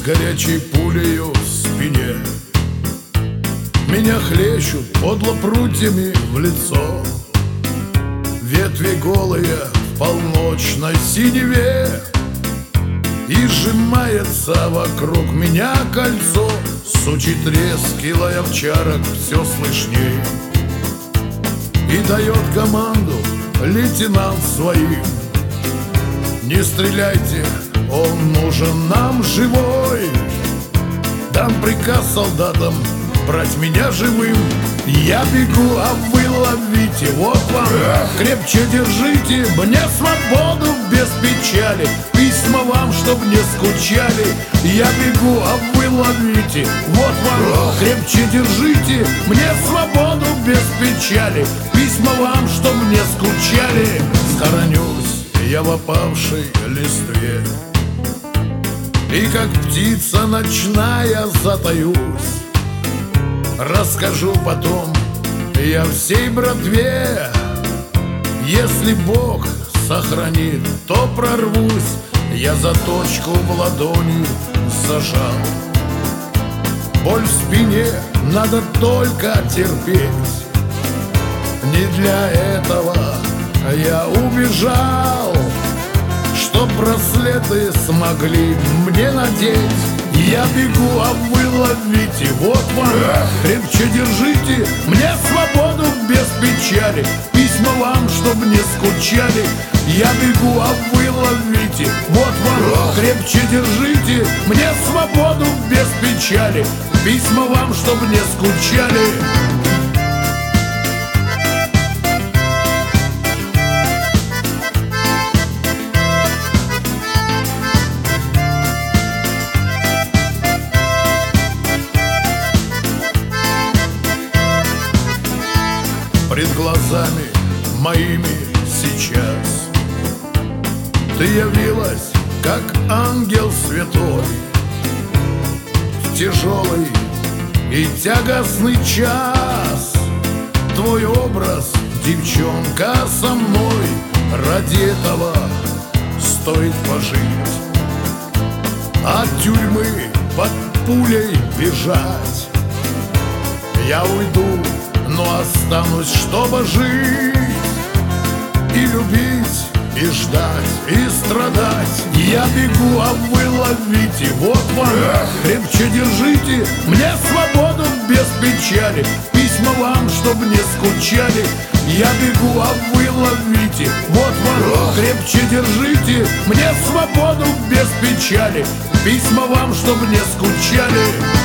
горячей пулею в спине. Меня хлещут подло прутьями в лицо. Ветви голые в полночной синеве, и сжимается вокруг меня кольцо. Сучий треск килой овчарок все слышней. И дает команду лейтенант своим: не стреляйте, он нужен нам живой. Дам приказ солдатам брать меня живым. Я бегу, а вы ловите, вот вам. Крепче держите мне свободу без печали. Письма вам, чтоб не скучали. Я бегу, а вы ловите, вот вам. Крепче держите мне свободу без печали. Письма вам, чтоб не скучали. Схоронюсь я в опавшей листве, и как птица ночная затаюсь. Расскажу потом я всей братве. Если Бог сохранит, то прорвусь. Я заточку в ладони зажал. Боль в спине надо только терпеть. Не для этого я убежал, чтоб браслеты смогли мне надеть. Я бегу, а вы ловите, вот вам. Крепче держите мне свободу без печали. Письма вам, чтоб не скучали. Я бегу, а вы ловите, вот вам. Крепче держите мне свободу без печали. Письма вам, чтоб не скучали. Пред глазами моими сейчас ты явилась, как ангел святой. В тяжелый и тягостный час твой образ, девчонка, со мной. Ради этого стоит пожить, от тюрьмы под пулей бежать. Я уйду, но останусь, чтобы жить и любить, и ждать, и страдать. Я бегу, а вы ловите, вот вам. Крепче держите мне свободу без печали. Письма вам, чтоб не скучали. Я бегу, а вы ловите, вот вам. Крепче держите мне свободу без печали. Письма вам, чтоб не скучали.